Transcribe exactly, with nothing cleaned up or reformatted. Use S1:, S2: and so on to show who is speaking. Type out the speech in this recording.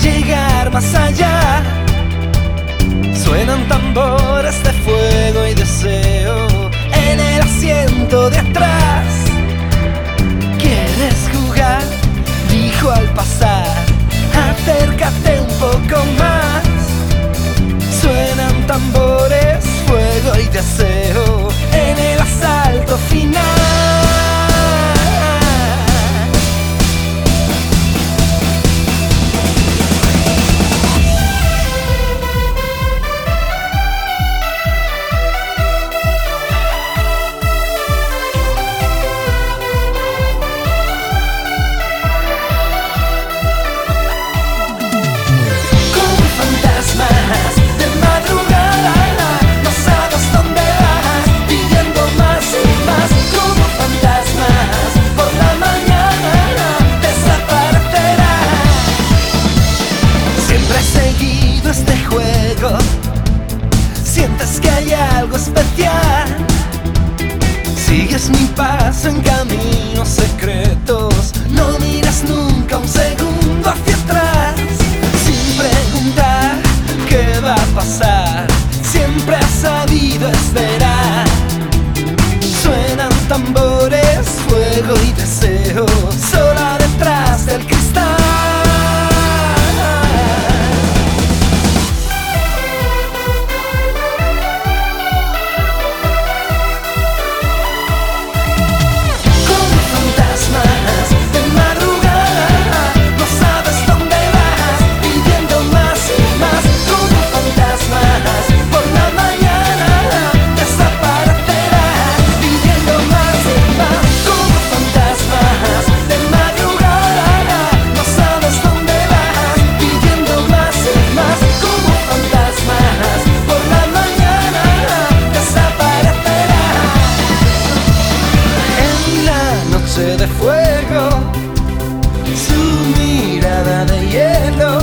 S1: llegar más allá. Suenan tambores de fuego y deseo en el asiento de atrás. ¿Quieres jugar? Dijo al pasar. Acércate un poco más. Suenan tambores, fuego y deseo en el asalto final. Sientes que hay algo especial. Sigues mi paso en caminos secretos. No miras nunca un segundo hacia atrás. Sin preguntar qué va a pasar, siempre has sabido esperar. Suenan tambores, fuego y deseo, sola detrás del cristal. De fuego, su mirada de hielo